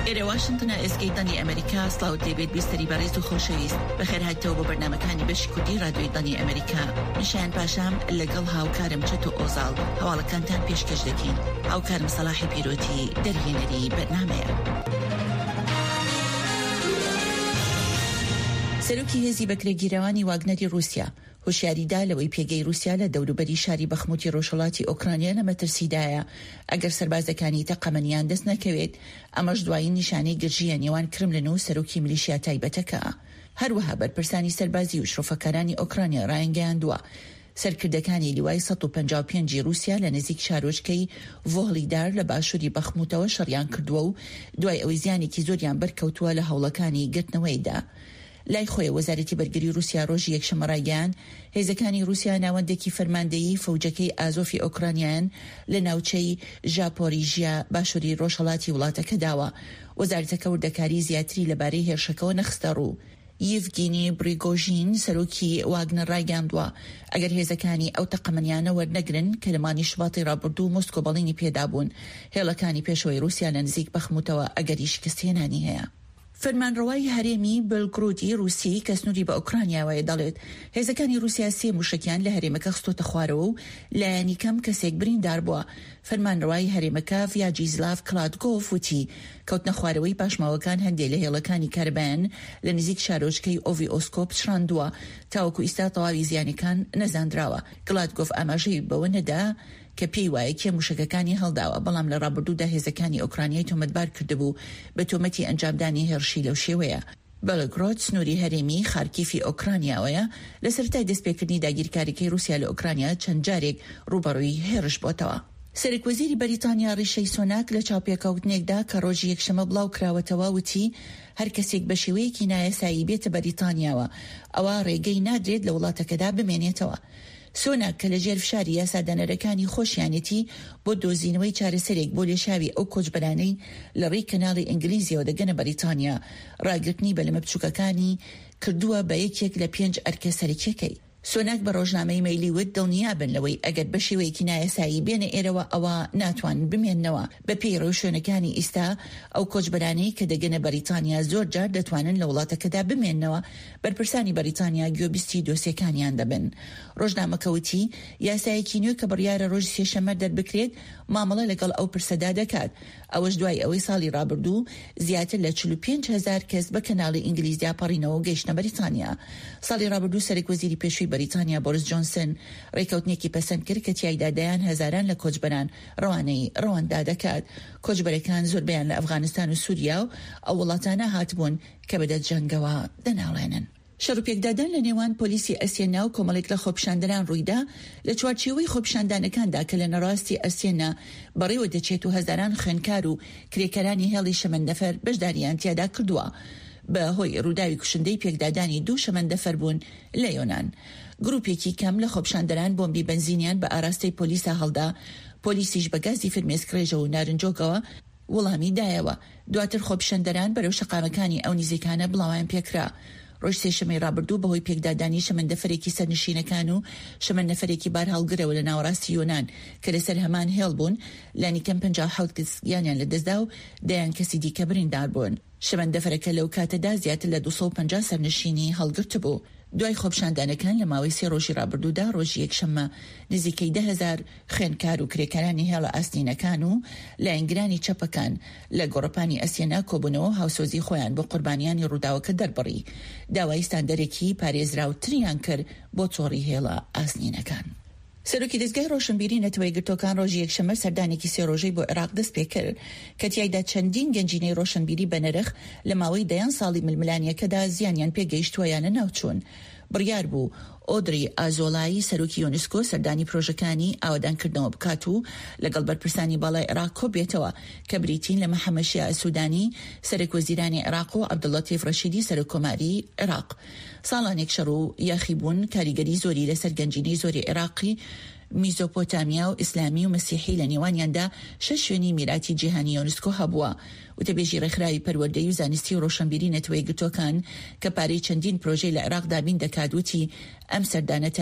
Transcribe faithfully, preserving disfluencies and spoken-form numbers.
إلى واشنطن إسكيداني أمريكا صلاة ديفيد بيستري باريس وخوشويس بخير هاتو ببرنامج كاني بش كودي راديو داني أمريكا مشان باشام لقل هاو كارم شتو أوزال هوالا كانتان بيش كجدكين هاو كارم صلاحي بيروتي درهينري برنامج سەرۆکی هێزی بەکرێگیرەوانی واگنەری رووسیا هۆشیاریدا لەوەی پێگەی رووسیا لە دەوروبەری شاری بەخموتی ڕۆژهەڵاتی ئۆکرانیا لە مەترسیدایە ئەگەر سەربازەکانی تەقەمەنیان دەست نەکەوێت ئەمەش دوایی نیشانەی گرژیە نێوان کرملن و سەرۆکی میلیشیا تایبەتەکە. هەروەها بەرپرسانی سەربازی و شرۆفەکارانی ئۆکرانیا ڕایانگەیاندووە سەرکردەکانی لیوای سەد و پەنجا و پێنج رووسیا لە نزیک شارۆچکەی ڤۆهلیدار لە باشووری بەخموتەوە شەڕیان کردووە و دوای ئەوەی زیانێکی زۆریان بەرکەوتووە لە هەوڵەکانی گرتنەوەیدا. لای خۆی وەزارەتی بەرگری رووسیا ڕۆژی یەکشەمە ڕایگەیاند هێزەکانی رووسیا ناوەندێکی فەرماندەیی فەوجەکەی ئازۆفی ئۆکرانیان لە ناوچەی ژاپۆریژیا باشووری ڕۆژهەڵاتی وڵاتەکە داوە. وەزارەتەکە وردەکاری زیاتری لەبارەی هێرشەکەەوە نەخستە ڕوو. یڤگینی بریگۆژین سەرۆکی واگنەر ڕایگەاندووە ئەگەر هێزەکانی ئەو تەقەمەنیانە وەرنەگرن کە لە مانی شوباتی ڕابردوو مۆسکۆ بەڵێنی پێدابوون هێڵەکانی پێشەوەی رووسیا لە نزیک بەخموتەوە ئەگەری شکستهێنانی هەیە. فەرمانڕەوای هەرێمی بلگرودی رووسی کە سنووری بە ئۆکرانیاوەیە دەڵێت هێزەکانی رووسیا سێ موشکیان لە هەرێمەکە خستۆتە خوارەوە و لایەنی کەم کەسێک بریندار بووە. فەرمانڕەوای هەرێمەکە ڤیاجیزلاڤ کلادگۆف وتی کەوتنە خوارەوەی پاشماوەکان هەندێک لە هێڵەکانی کاربان لە نزیک شارۆچکەی ئۆڤی ئۆسکۆپ شراندووە تاوەکو ئیستا تەواوی زیانەکان نەزاندراوە. کلادگۆف ئاماژەی بەوە نەدا کە پێی وایە کێ موشکەکانی هەڵداوە بەڵام لە ڕابردوودا هێزەکانی ئۆکرانیای تۆمەتبار کردبوو بە تۆمەتی ئەنجامدانی هێرشی لەو شێوەیە. بەلگرۆد سنووری هەرێمی خارکیفی ئۆکرانیاوەیە لە سەرەتای دەستپێکردنی داگیرکاریەکەی رووسیا لە ئۆکرانیا چەند جارێک ڕوبەڕووی هێرش بۆتەوە. سەرۆکوەزیری بەریتانیا ڕیشەی سۆناک لە چاوپێکەوتنێکدا کە ڕۆژی یەکشەمە بڵاو کراوەتەوە وتی هەر کەسێک بە شێوەیەکی نایەسایی بێتە بەریتانیاوە ئەوە ڕێگەی نادرێت لە وڵاتەکەدا بمێنێتەوە. سۆناک کە لە ژێر فشاری یاسادانەرەکانی خۆشیانەتی بۆ دۆزینەوەی چارەسەرێک بۆ لێشاوی ئەو کۆچبەرانەی لە ڕێی کەناڵی ئینگلیزیەوە دەگەنە بەریتانیا ڕاگررتنی بە لەمە بچووکەکانی کردووە بە یەکێک لە پێنج ئەرکە سەرکیەکەی. سۆناک بە ڕۆژنامەی مەیلی وت دڵنیابن لەوەی ئەگەر بە شێوەیەکی نایەسایی بێنە ئێرەوە ئەوە ناتوانن بمێننەوە. بە پێی ڕۆژشوێنەکانی ئیستا ئەو کۆچبەرانەی کە دەگەنە بەریتانیا زۆر جار دەتوانن لە وڵاتەکەدا بمێننەوە بەرپرسانی بەریتانیا گوێبیستی دۆسیەکانیان دەبن. ڕۆژنامەکەوتی یاسایەکی نوێ کە بڕیارە ڕۆژی سێشەمە دەربکرێت مامەڵە لەگەڵ ئەو پرسەدا دەکات. ئەوەش دوای ئەوەی ساڵی ڕابردوو زیاتر لە چل و پێنج هەزار کەس بە کەناڵی ئینگلیزیا پەڕینەوە و گەیشتنە بەریتانیا. ساڵی ڕابردوو سەرۆکوەزیری پێشووی بەریتانیا بۆریس جۆنسن ڕێکەوتنێکی پەسەند کرد کە تیایدا دەیان هەزاران لە کۆچبەران ڕەوانەی ڕەواندا دەکات. کۆچبەرەکان زۆربیان لە ئەفغانستان و سووریا و ئەو وڵاتانە هاتبوون کە بەدەست جەنگەوە دەناڵێنن. شەڕوپێکدادان لە نێوان پۆلیسی ئەسیێنا و کۆمەڵێک لە خۆپیشاندنان ڕوویدا لە چوارچێوەی خۆپیشاندانەکاندا کە لە نەڕاستی ئەسیێنا بەڕێوە دەچێت و هەزاران خوێندکار و کرێکەرانی هێڵی شەمەندەفەر بەشداریان تیادا کردووە بە هۆی ڕووداوی کوشندەی پێکدادانی دوو شەمەندەفەر بوون لە یۆنان. گروپێکی کەم لە خۆپیشاندەران بۆمبی بنزینیان بە ئاراستەی پۆلیسا هەڵدا پۆلیسیش بە گازی فرمێسکرێژە و نارنجۆکەوە وەڵامی دایەوە. دواتر خۆپیشاندەران بەرەو شەقامەکانی ئەو نزیکانە بڵاویان پێکرا. ڕۆژ سێشەمەی ڕابردوو بەهۆی پێکدادانی شەمەندەفەرێکی سەرنشینەکان و شەمەندەفەرێکی بار هەڵگرەوە لە ناوەڕاستی یۆنان کە لەسەر هەمان هێڵ بوون لانی کەم پەنجا و حەوت کەس گیانیان لەدەستدا و دەیان کەسی دیکە بریندار بوون. شەمەندەفەرەکە لەو کاتەدا زیاتر لە دووسەد و پەنجا سەرنشینی هەڵگرت بوو. دوای خۆپیشاندانەکان لە ماوەی سێ ڕۆژی ڕابردوودا ڕۆژی یەکشەممە نزیکەی ده هەزار خوێندکار و کرێکەرانی هێڵە ئاستینەکان و لایەنگرانی چەپەکان لە گۆڕپانی ئەسیێنا کۆبوونەوە هاوسۆزی خۆیان بۆ قوربانیانی ڕووداوەکە دەربڕی. داوای ستاندەرێکی پارێزراوتریان کرد بۆ چۆڕی هێڵە ئاستینەکان. سەرۆکی دەستگای ڕۆشنبیری نەتەوەی گرتوەکان ڕۆژی یەکشەمە سەردانێکی سێ ڕۆژەی بۆ عێراق دەست پێ کرد کە تیایدا چەندین گەنجینەی ڕۆشنبیری بە نرخ لە ماوەی دەیان ساڵی ململانیەکەدا زیانیان پێگەیشتووە یانە ناوچوون. بڕیار بوو ئۆدری ئازۆڵایی سەرۆکی یۆنسکۆ سەردانی پرۆژەکانی ئاوادانکردنەوە بکات و لەگەڵ بەرپرسانی باڵای عێراق کۆ بێتەوە کە بریتین لە مەحەمەشیە ئەسوودانی سەرۆکوەزیرانی عێراق و عەبدوڵڵەتیف ڕەشیدی سەرۆکۆماری عێراق. ساڵانێک شەڕ و یاخیبوون کاریگەری زۆری لەسەر گەنجینەی زۆری عێراقی میزۆپۆتامیا و ئیسلامی و مەسیحی لە نێوانیاندا شەش شوێنی میراتی جیهانی یۆنسکۆ هەبووە. وتەبێژی ڕێکخراوی پەروەردەی و زانستی و ڕۆشنبیری نەتەوەی گرتوەکان کە پارەی چەندین پرۆژەی لە عێراق دابین دەکات وتی ئەم سەردانە